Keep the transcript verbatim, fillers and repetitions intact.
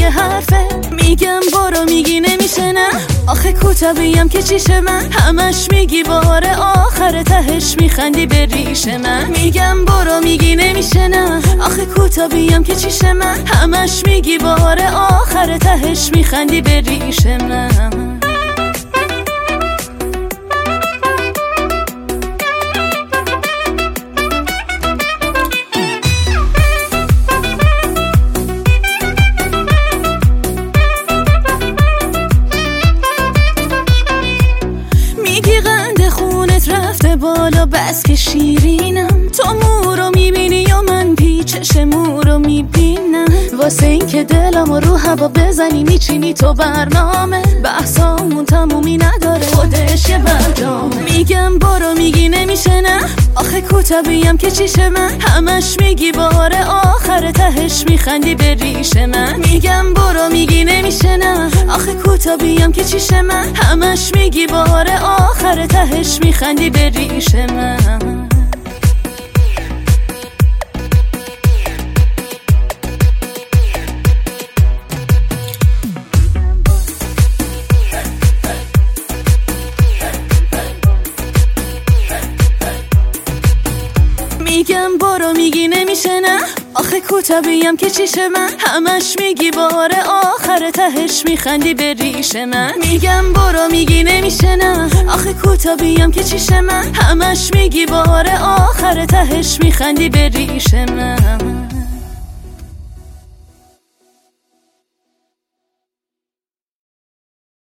یه حرفه. میگم برو میگی نمیشه نه، آخه کوتابیم که چیشه من. همش میگی باره آخر تهش میخندی به ریش من. میگم برو میگی نمیشه نه، آخه کوتابیم که چیشه من. همش میگی باره آخر تهش میخندی به ریش من. میگی قند خونت رفته بالا بس که شیرینم. تو مو رو میبینی یا من پیچش مو رو میبینم. واسه این که دلم رو هوا بزنی میچینی تو برنامه. بحثامون تمومی نداره خودش یه برنامه. میگم برو میگی نمیشه نه، آخه کوتابیم که چیشه من. همش میگی باره آخر تهش میخندی به ریش من. میگم برو میگی نمیشه نه، آخه کوتابیم که چیشه من. همش میگی باره آخر تهش میخندی به ریش من. میگم برو میگی نمیشه نه، آخه کوتابیم که چیشه من. همش میگی باره آخر تهش میخندی به ریش من. میگم برو میگی نمیشه نه، آخه کوتابیم که چیشه من. همش میگی باره آخر تهش میخندی به ریش من.